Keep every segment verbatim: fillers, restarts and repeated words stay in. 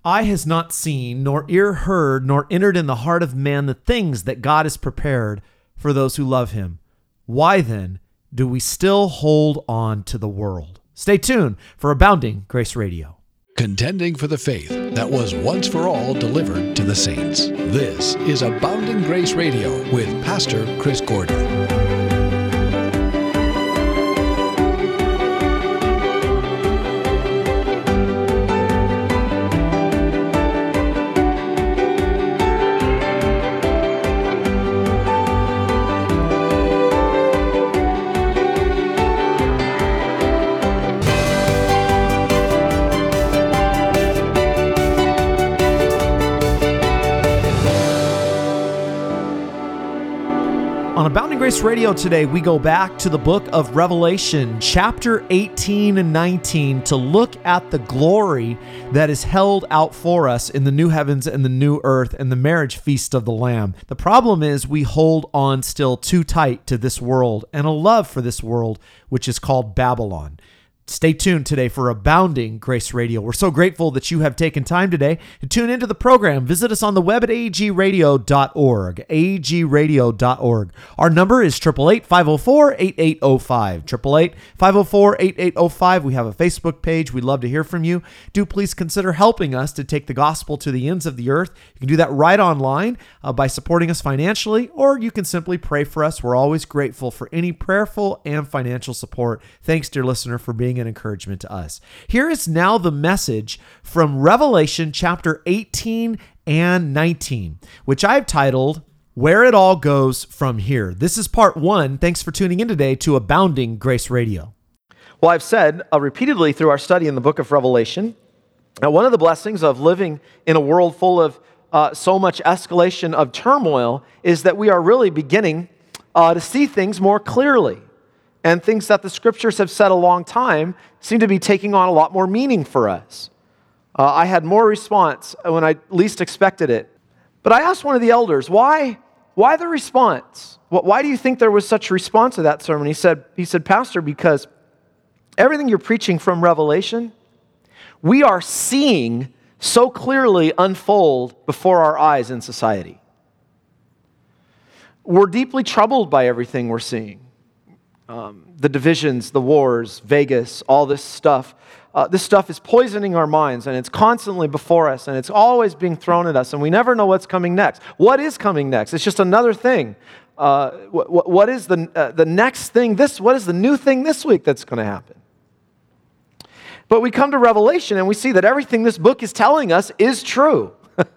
Eye has not seen, nor ear heard, nor entered in the heart of man the things that God has prepared for those who love him. Why then do we still hold on to the world? Stay tuned for Abounding Grace Radio. Contending for the faith that was once for all delivered to the saints. This is Abounding Grace Radio with Pastor Chris Gordon. On Abounding Grace Radio today, we go back to the book of Revelation, chapter eighteen and nineteen, to look at the glory that is held out for us in the new heavens and the new earth and the marriage feast of the Lamb. The problem is we hold on still too tight to this world and a love for this world, which is called Babylon. Stay tuned today for Abounding Grace Radio. We're so grateful that you have taken time today to tune into the program. Visit us on the web at a g radio dot org, a g radio dot org. Our number is eight eight eight, five oh four, eight eight oh five, eight eight eight, five oh four, eight eight oh five. We have a Facebook page. We'd love to hear from you. Do please consider helping us to take the gospel to the ends of the earth. You can do that right online uh, by supporting us financially, or you can simply pray for us. We're always grateful for any prayerful and financial support. Thanks, dear listener, for being an encouragement to us. Here is now the message from Revelation chapter eighteen and nineteen, which I've titled, Where It All Goes From Here. This is part one. Thanks for tuning in today to Abounding Grace Radio. Well, I've said uh, repeatedly through our study in the book of Revelation, uh, one of the blessings of living in a world full of uh, so much escalation of turmoil is that we are really beginning uh, to see things more clearly. And things that the scriptures have said a long time seem to be taking on a lot more meaning for us. Uh, I had more response when I least expected it. But I asked one of the elders, why, why the response? Why do you think there was such a response to that sermon? He said, he said, Pastor, because everything you're preaching from Revelation, we are seeing so clearly unfold before our eyes in society. We're deeply troubled by everything we're seeing. Um, the divisions, the wars, Vegas, all this stuff. Uh, this stuff is poisoning our minds, and it's constantly before us, and it's always being thrown at us, and we never know what's coming next. What is coming next? It's just another thing. Uh, what, what is the uh, the next thing? This what is the new thing this week that's going to happen? But we come to Revelation, and we see that everything this book is telling us is true.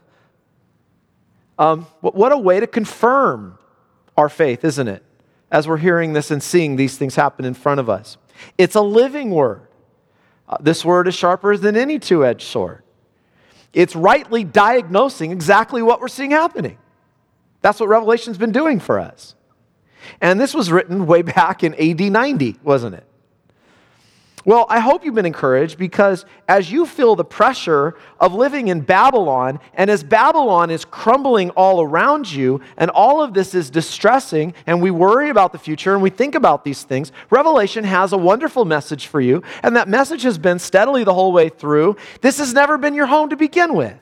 um, what, what a way to confirm our faith, isn't it? As we're hearing this and seeing these things happen in front of us. It's a living word. Uh, this word is sharper than any two-edged sword. It's rightly diagnosing exactly what we're seeing happening. That's what Revelation's been doing for us. And this was written way back in A D ninety, wasn't it? Well, I hope you've been encouraged, because as you feel the pressure of living in Babylon, and as Babylon is crumbling all around you, and all of this is distressing, and we worry about the future, and we think about these things, Revelation has a wonderful message for you, and that message has been steadily the whole way through. This has never been your home to begin with.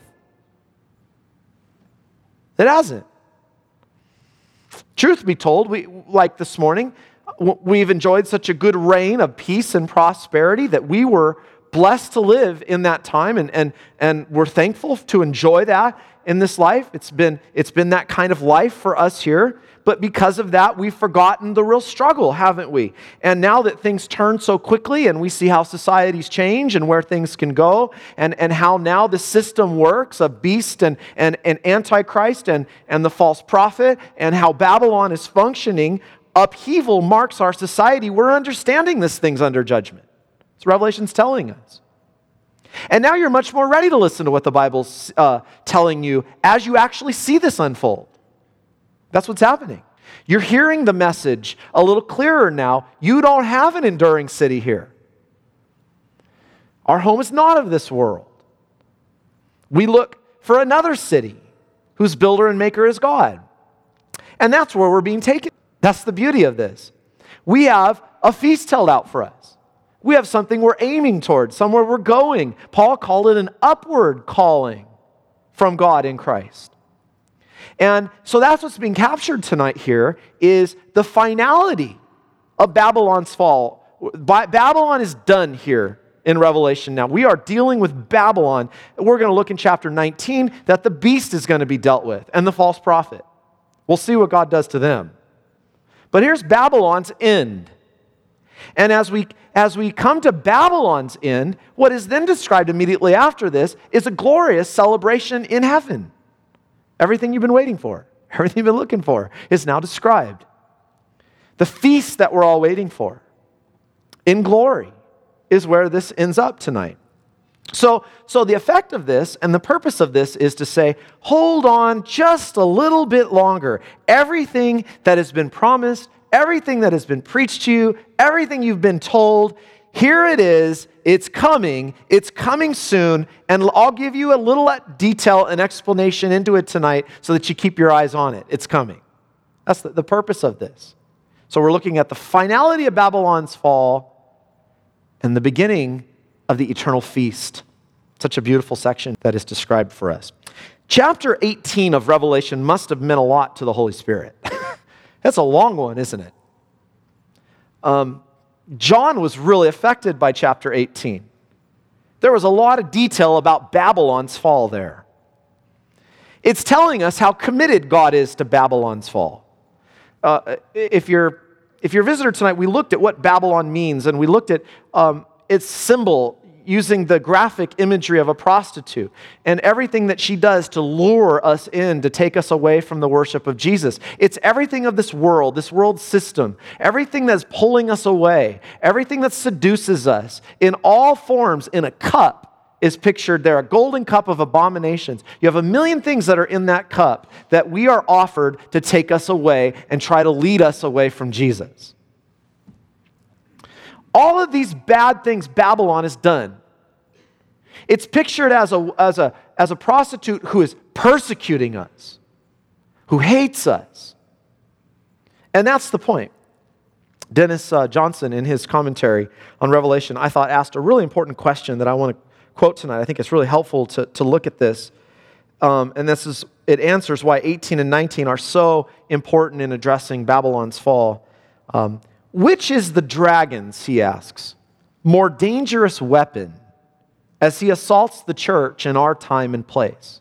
It hasn't. Truth be told, we like this morning, we've enjoyed such a good reign of peace and prosperity that we were blessed to live in that time, and, and, and we're thankful to enjoy that in this life. It's been, it's been that kind of life for us here, but because of that, we've forgotten the real struggle, haven't we? And now that things turn so quickly, and we see how societies change and where things can go, and, and how now the system works of beast and, and, and antichrist and, and the false prophet, and how Babylon is functioning, upheaval marks our society. We're understanding this thing's under judgment. That's what Revelation's telling us. And now you're much more ready to listen to what the Bible's uh, telling you as you actually see this unfold. That's what's happening. You're hearing the message a little clearer now. You don't have an enduring city here. Our home is not of this world. We look for another city whose builder and maker is God. And that's where we're being taken. That's the beauty of this. We have a feast held out for us. We have something we're aiming towards, somewhere we're going. Paul called it an upward calling from God in Christ. And so that's what's being captured tonight here, is the finality of Babylon's fall. Babylon is done here in Revelation now. We are dealing with Babylon. We're going to look in chapter nineteen that the beast is going to be dealt with and the false prophet. We'll see what God does to them. But here's Babylon's end. And as we as we come to Babylon's end, what is then described immediately after this is a glorious celebration in heaven. Everything you've been waiting for, everything you've been looking for is now described. The feast that we're all waiting for in glory is where this ends up tonight. So, so the effect of this and the purpose of this is to say, hold on just a little bit longer. Everything that has been promised, everything that has been preached to you, everything you've been told, here it is, it's coming, it's coming soon, and I'll give you a little detail and explanation into it tonight so that you keep your eyes on it. It's coming. That's the, the purpose of this. So we're looking at the finality of Babylon's fall and the beginning of the eternal feast. Such a beautiful section that is described for us. Chapter eighteen of Revelation must have meant a lot to the Holy Spirit. That's a long one, isn't it? Um, John was really affected by chapter eighteen. There was a lot of detail about Babylon's fall there. It's telling us how committed God is to Babylon's fall. Uh, if you're if you're a visitor tonight, we looked at what Babylon means, and we looked at um, its symbol using the graphic imagery of a prostitute and everything that she does to lure us in, to take us away from the worship of Jesus. It's everything of this world, this world system, everything that's pulling us away, everything that seduces us in all forms in a cup is pictured there, a golden cup of abominations. You have a million things that are in that cup that we are offered to take us away and try to lead us away from Jesus. All of these bad things Babylon has done. It's pictured as a, as a, as a prostitute who is persecuting us, who hates us. And that's the point. Dennis uh, Johnson, in his commentary on Revelation, I thought asked a really important question that I want to quote tonight. I think it's really helpful to, to look at this. Um, and this is, it answers why eighteen and nineteen are so important in addressing Babylon's fall. Um, Which is the dragon's, he asks, more dangerous weapon as he assaults the church in our time and place?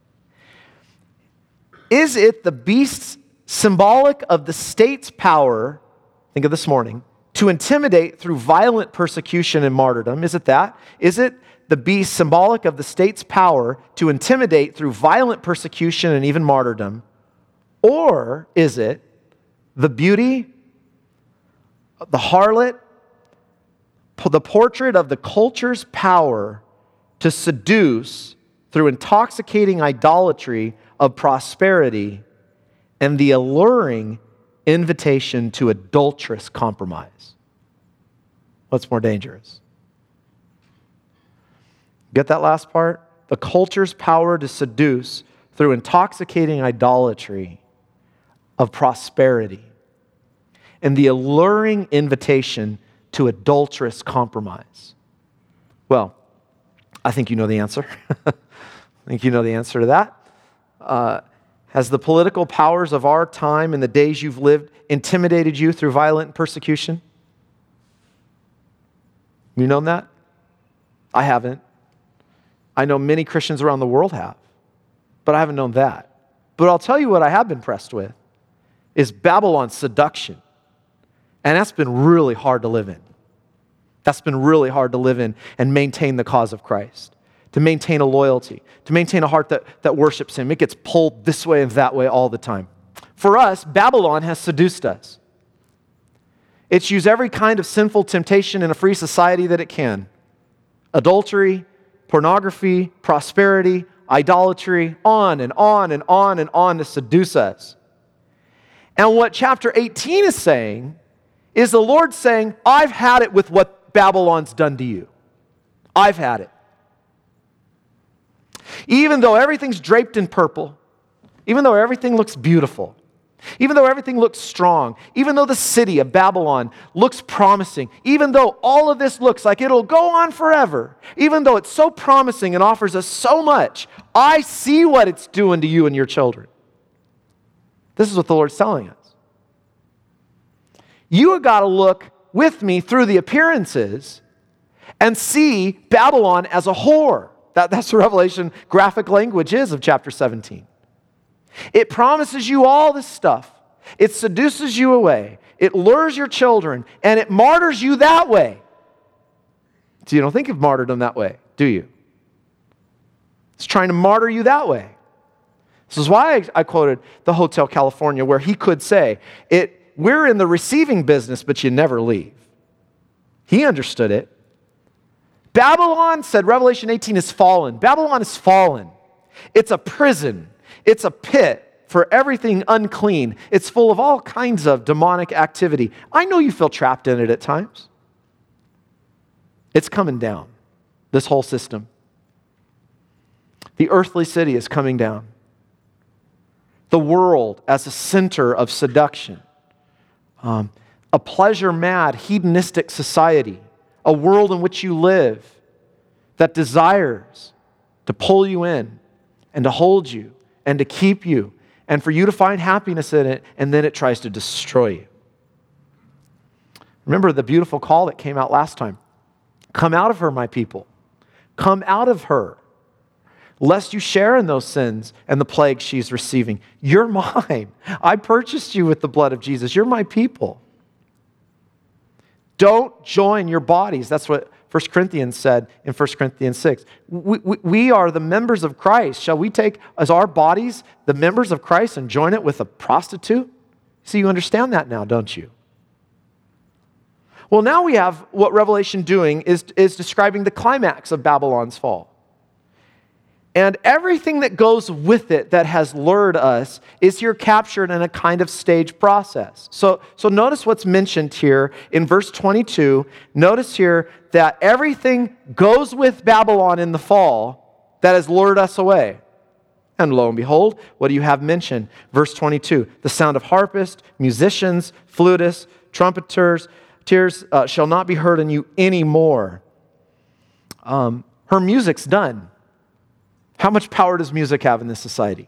Is it the beast's symbolic of the state's power, think of this morning, to intimidate through violent persecution and martyrdom? Is it that? Is it the beast symbolic of the state's power to intimidate through violent persecution and even martyrdom? Or is it the beauty, the harlot, the portrait of the culture's power to seduce through intoxicating idolatry of prosperity and the alluring invitation to adulterous compromise? What's more dangerous? Get that last part? The culture's power to seduce through intoxicating idolatry of prosperity and the alluring invitation to adulterous compromise. Well, I think you know the answer. I think you know the answer to that. Uh, has the political powers of our time and the days you've lived intimidated you through violent persecution? You known that? I haven't. I know many Christians around the world have, but I haven't known that. But I'll tell you what I have been pressed with is Babylon's seduction. And that's been really hard to live in. That's been really hard to live in and maintain the cause of Christ, to maintain a loyalty, to maintain a heart that, that worships Him. It gets pulled this way and that way all the time. For us, Babylon has seduced us. It's used every kind of sinful temptation in a free society that it can. Adultery, pornography, prosperity, idolatry, on and on and on and on to seduce us. And what chapter eighteen is saying is the Lord saying, I've had it with what Babylon's done to you. I've had it. Even though everything's draped in purple, even though everything looks beautiful, Even though everything looks strong, even though the city of Babylon looks promising, even though all of this looks like it'll go on forever, even though it's so promising and offers us so much, I see what it's doing to you and your children. This is what the Lord's telling us. You have got to look with me through the appearances and see Babylon as a whore. That, that's the Revelation graphic language is of chapter seventeen. It promises you all this stuff. It seduces you away. It lures your children, and it martyrs you that way. So you don't think of martyrdom that way, do you? It's trying to martyr you that way. This is why I, I quoted the Hotel California, where he could say, "It we're in the receiving business, but you never leave." He understood it. Babylon, said Revelation eighteen, is fallen. Babylon is fallen. It's a prison. It's a pit for everything unclean. It's full of all kinds of demonic activity. I know you feel trapped in it at times. It's coming down, this whole system. The earthly city is coming down. The world as a center of seduction. Um, a pleasure-mad, hedonistic society. A world in which you live that desires to pull you in and to hold you and to keep you, and for you to find happiness in it, and then it tries to destroy you. Remember the beautiful call that came out last time. Come out of her, my people. Come out of her, lest you share in those sins and the plague she's receiving. You're mine. I purchased you with the blood of Jesus. You're my people. Don't join your bodies. That's what First Corinthians said in First Corinthians six. We, we, we are the members of Christ. Shall we take as our bodies the members of Christ and join it with a prostitute? See, you understand that now, don't you? Well, now we have what Revelation doing is, is describing the climax of Babylon's fall. And everything that goes with it that has lured us is here captured in a kind of stage process. So, so notice what's mentioned here in verse twenty-two. Notice here that everything goes with Babylon in the fall that has lured us away. And lo and behold, what do you have mentioned? Verse twenty-two, the sound of harpists, musicians, flutists, trumpeters, tears uh, shall not be heard in you anymore. Um, her music's done. How much power does music have in this society?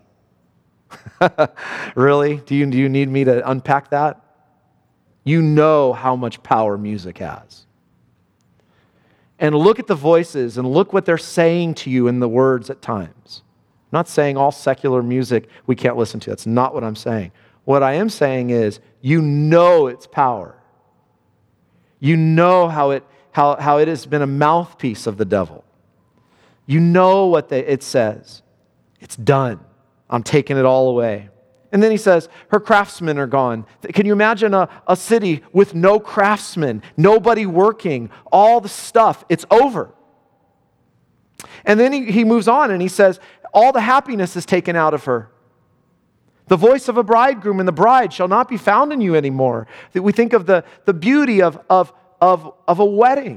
Really? Do you, do you need me to unpack that? You know how much power music has. And look at the voices and look what they're saying to you in the words at times. I'm not saying all secular music we can't listen to. That's not what I'm saying. What I am saying is you know its power. You know how it, how, how it has been a mouthpiece of the devil. You know what they, it says. It's done. I'm taking it all away. And then he says, her craftsmen are gone. Can you imagine a, a city with no craftsmen, nobody working, all the stuff? It's over. And then he, he moves on and he says, all the happiness is taken out of her. The voice of a bridegroom and the bride shall not be found in you anymore. That we think of the, the beauty of, of, of, of a wedding.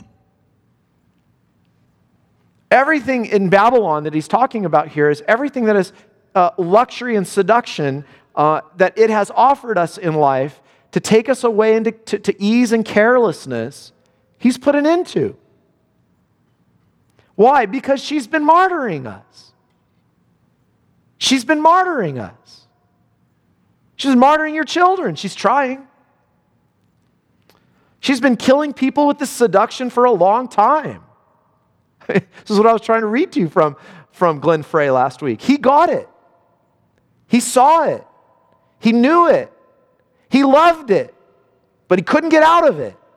Everything in Babylon that he's talking about here is everything that is uh, luxury and seduction uh, that it has offered us in life to take us away into to, to ease and carelessness. He's put an end to. Why? Because she's been martyring us. She's been martyring us. She's martyring your children. She's trying. She's been killing people with this seduction for a long time. This is what I was trying to read to you from, from Glenn Frey last week. He got it. He saw it. He knew it. He loved it. But he couldn't get out of it.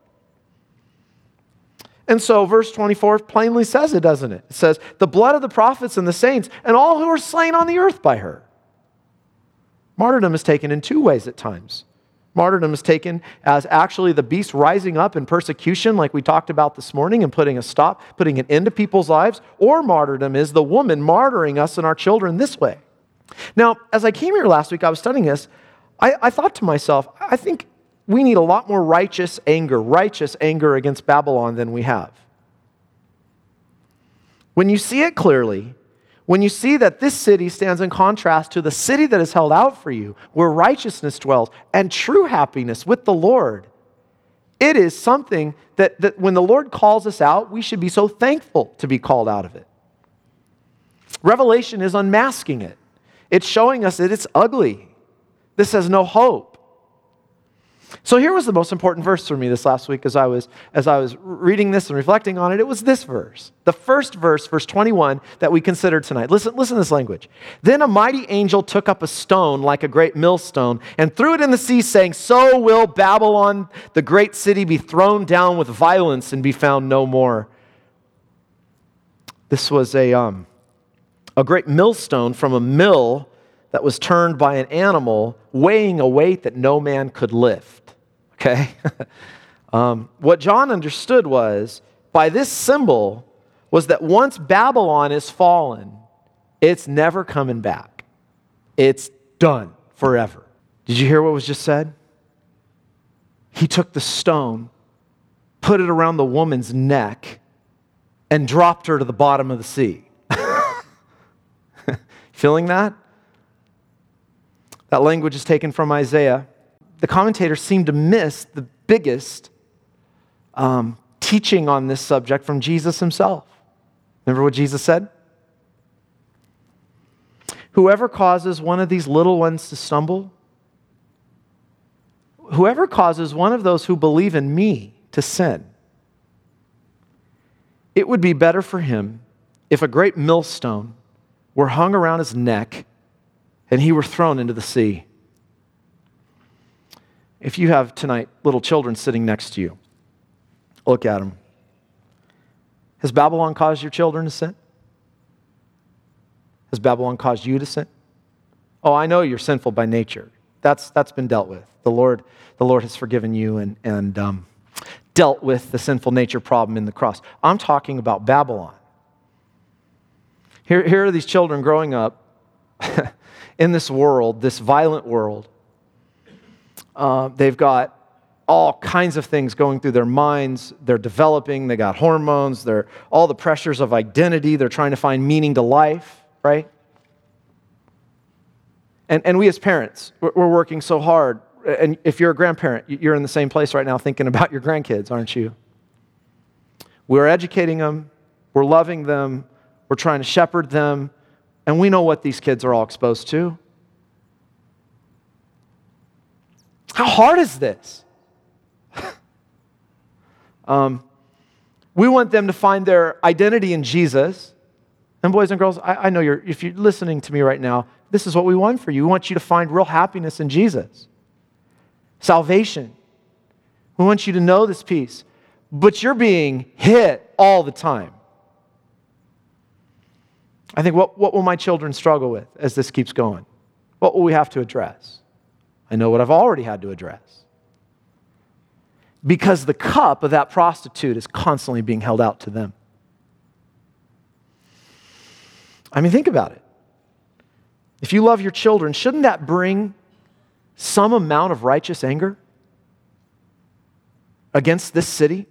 And so verse twenty-four plainly says it, doesn't it? It says, the blood of the prophets and the saints and all who are slain on the earth by her. Martyrdom is taken in two ways at times. Martyrdom is taken as actually the beast rising up in persecution like we talked about this morning and putting a stop, putting an end to people's lives. Or martyrdom is the woman martyring us and our children this way. Now, as I came here last week, I was studying this, I, I thought to myself, I think we need a lot more righteous anger, righteous anger against Babylon than we have. When you see it clearly, when you see that this city stands in contrast to the city that is held out for you, where righteousness dwells and true happiness with the Lord, it is something that, that when the Lord calls us out, we should be so thankful to be called out of it. Revelation is unmasking it. It's showing us that it's ugly. This has no hope. So here was the most important verse for me this last week as I was as I was reading this and reflecting on it. It was this verse. The first verse, verse twenty-one, that we considered tonight. Listen, listen to this language. Then a mighty angel took up a stone like a great millstone and threw it in the sea, saying, "So will Babylon, the great city, be thrown down with violence and be found no more." This was a um, a great millstone from a mill that was turned by an animal weighing a weight that no man could lift. Okay? um, what John understood was, by this symbol, was that once Babylon is fallen, it's never coming back. It's done forever. Did you hear what was just said? He took the stone, put it around the woman's neck, and dropped her to the bottom of the sea. Feeling that? That language is taken from Isaiah. The commentators seem to miss the biggest um, teaching on this subject from Jesus himself. Remember what Jesus said? Whoever causes one of these little ones to stumble, whoever causes one of those who believe in me to sin, it would be better for him if a great millstone were hung around his neck and he were thrown into the sea. If you have tonight little children sitting next to you, look at them. Has Babylon caused your children to sin? Has Babylon caused you to sin? Oh, I know you're sinful by nature. That's that's been dealt with. The Lord, the Lord has forgiven you and, and um, dealt with the sinful nature problem in the cross. I'm talking about Babylon. Here, here are these children growing up in this world, this violent world. Uh, they've got all kinds of things going through their minds. They're developing. They got hormones. They're all the pressures of identity. They're trying to find meaning to life, right? And and we as parents, we're working so hard. And if you're a grandparent, you're in the same place right now thinking about your grandkids, aren't you? We're educating them. We're loving them. We're trying to shepherd them. And we know what these kids are all exposed to. How hard is this? um, we want them to find their identity in Jesus. And boys and girls, I, I know you're, if you're listening to me right now, this is what we want for you. We want you to find real happiness in Jesus. Salvation. We want you to know this peace. But you're being hit all the time. I think, what, what will my children struggle with as this keeps going? What will we have to address? I know what I've already had to address. Because the cup of that prostitute is constantly being held out to them. I mean, think about it. If you love your children, shouldn't that bring some amount of righteous anger against this city?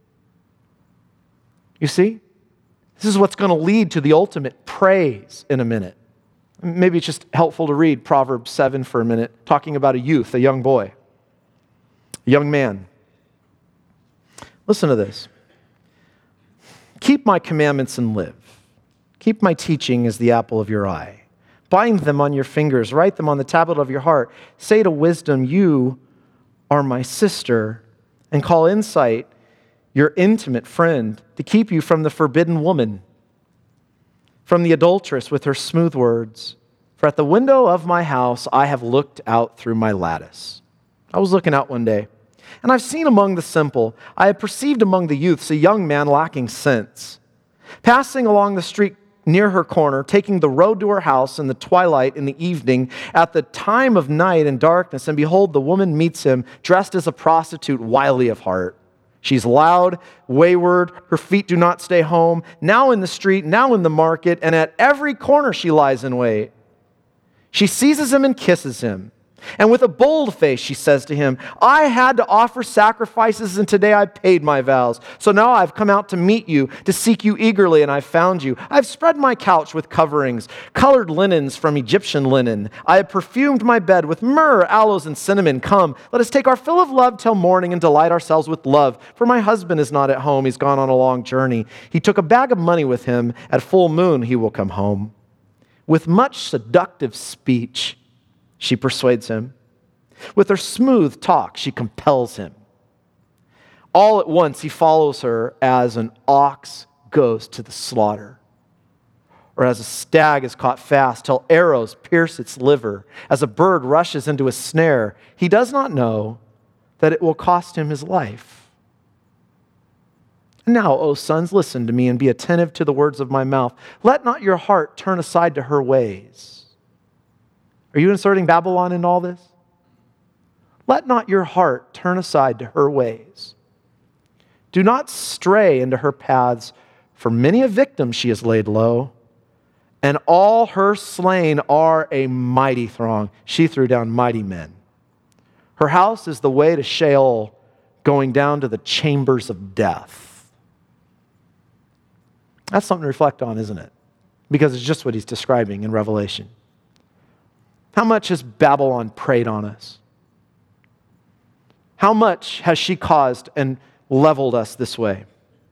You see? This is what's going to lead to the ultimate praise in a minute. Maybe it's just helpful to read Proverbs seven for a minute, talking about a youth, a young boy, a young man. Listen to this. Keep my commandments and live. Keep my teaching as the apple of your eye. Bind them on your fingers. Write them on the tablet of your heart. Say to wisdom, you are my sister, and call insight your intimate friend, to keep you from the forbidden woman, from the adulteress with her smooth words. For at the window of my house I have looked out through my lattice. I was looking out one day, and I've seen among the simple, I have perceived among the youths a young man lacking sense, passing along the street near her corner, taking the road to her house in the twilight in the evening, at the time of night and darkness, and behold, the woman meets him, dressed as a prostitute, wily of heart. She's loud, wayward, her feet do not stay home, now in the street, now in the market, and at every corner she lies in wait. She seizes him and kisses him. And with a bold face, she says to him, I had to offer sacrifices, and today I paid my vows. So now I've come out to meet you, to seek you eagerly, and I've found you. I've spread my couch with coverings, colored linens from Egyptian linen. I have perfumed my bed with myrrh, aloes, and cinnamon. Come, let us take our fill of love till morning and delight ourselves with love. For my husband is not at home. He's gone on a long journey. He took a bag of money with him. At full moon, he will come home. With much seductive speech, she persuades him. With her smooth talk, she compels him. All at once, he follows her as an ox goes to the slaughter, or as a stag is caught fast till arrows pierce its liver, as a bird rushes into a snare. He does not know that it will cost him his life. Now, O sons, listen to me and be attentive to the words of my mouth. Let not your heart turn aside to her ways. Are you inserting Babylon in all this? Let not your heart turn aside to her ways. Do not stray into her paths, for many a victim she has laid low, and all her slain are a mighty throng. She threw down mighty men. Her house is the way to Sheol, going down to the chambers of death. That's something to reflect on, isn't it? Because it's just what he's describing in Revelation. How much has Babylon preyed on us? How much has she caused and leveled us this way?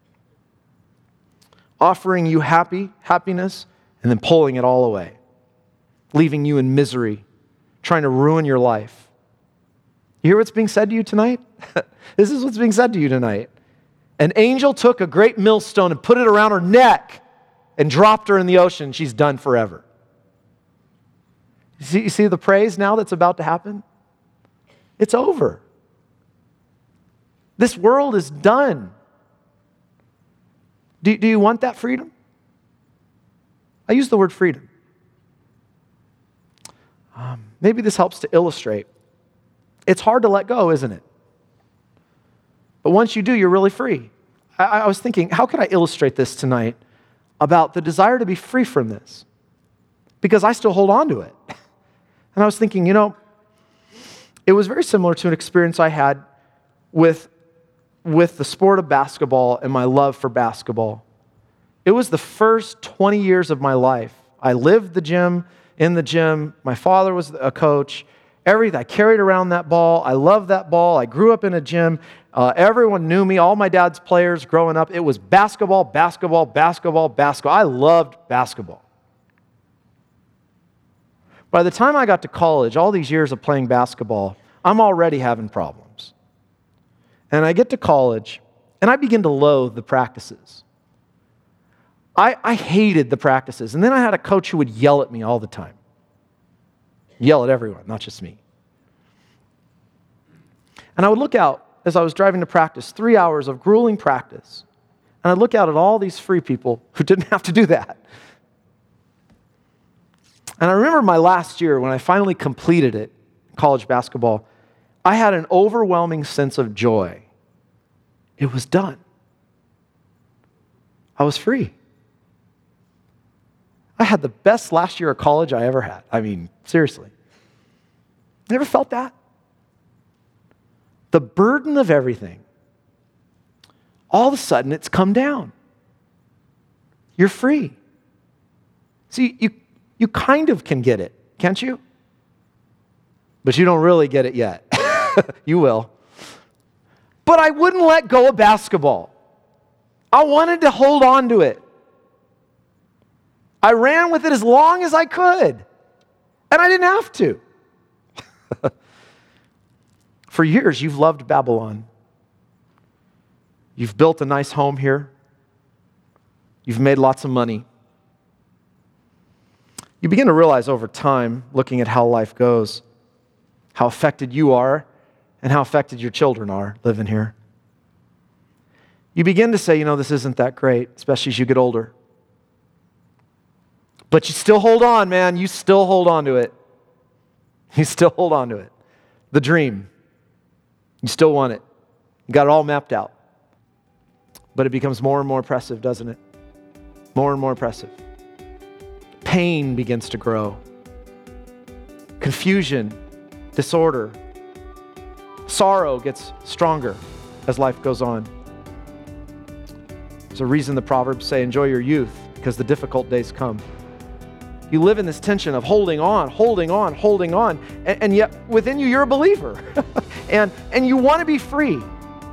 Offering you happy, happiness, and then pulling it all away. Leaving you in misery, trying to ruin your life. You hear what's being said to you tonight? This is what's being said to you tonight. An angel took a great millstone and put it around her neck and dropped her in the ocean. She's done forever. You see, you see the praise now that's about to happen? It's over. This world is done. Do, do you want that freedom? I use the word freedom. Um, maybe this helps to illustrate. It's hard to let go, isn't it? But once you do, you're really free. I, I was thinking, how could I illustrate this tonight about the desire to be free from this? Because I still hold on to it. And I was thinking, you know, it was very similar to an experience I had with, with the sport of basketball and my love for basketball. It was the first twenty years of my life. I lived the gym, in the gym. My father was a coach. Everything. I carried around that ball. I loved that ball. I grew up in a gym. Uh, everyone knew me. All my dad's players growing up. It was basketball, basketball, basketball, basketball. I loved basketball. By the time I got to college, all these years of playing basketball, I'm already having problems. And I get to college, and I begin to loathe the practices. I, I hated the practices. And then I had a coach who would yell at me all the time. Yell at everyone, not just me. And I would look out as I was driving to practice, three hours of grueling practice. And I'd look out at all these free people who didn't have to do that. And I remember my last year when I finally completed it, college basketball, I had an overwhelming sense of joy. It was done. I was free. I had the best last year of college I ever had. I mean, seriously. Never felt that? The burden of everything, all of a sudden it's come down. You're free. See, you, you kind of can get it, can't you? But you don't really get it yet. You will. But I wouldn't let go of basketball. I wanted to hold on to it. I ran with it as long as I could. And I didn't have to. For years, you've loved Babylon. You've built a nice home here. You've made lots of money. You begin to realize over time, looking at how life goes, how affected you are and how affected your children are living here. You begin to say, you know, this isn't that great, especially as you get older. But you still hold on, man. You still hold on to it. You still hold on to it. The dream. You still want it. You got it all mapped out. But it becomes more and more oppressive, doesn't it? More and more oppressive. Pain begins to grow. Confusion disorder. Sorrow gets stronger as life goes on. There's a reason the Proverbs say, enjoy your youth, because the difficult days come. You live in this tension of holding on, holding on, holding on, and, and yet within you, you're a believer. and, and you want to be free.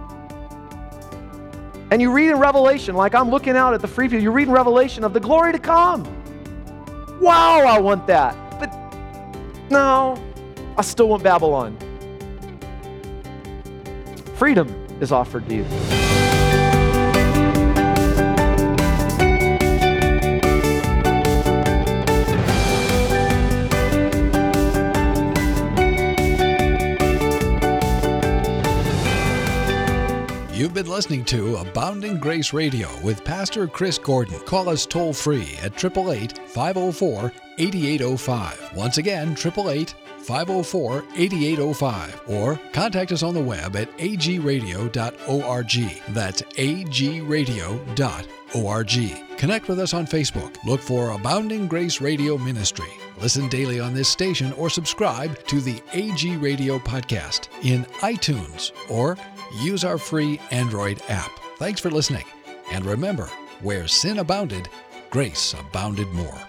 And you read in Revelation, like I'm looking out at the free people, you read in Revelation of the glory to come. Wow, I want that. But no, I still want Babylon. Freedom is offered to you. You've been listening to Abounding Grace Radio with Pastor Chris Gordon. Call us toll free at eight eight eight, five oh four, eight eight oh five. Once again, eight eight eight, five oh four, eight eight oh five. Or contact us on the web at a g radio dot org. That's a g radio dot org. Connect with us on Facebook. Look for Abounding Grace Radio Ministry. Listen daily on this station or subscribe to the A G Radio podcast in iTunes or use our free Android app. Thanks for listening. And remember, where sin abounded, grace abounded more.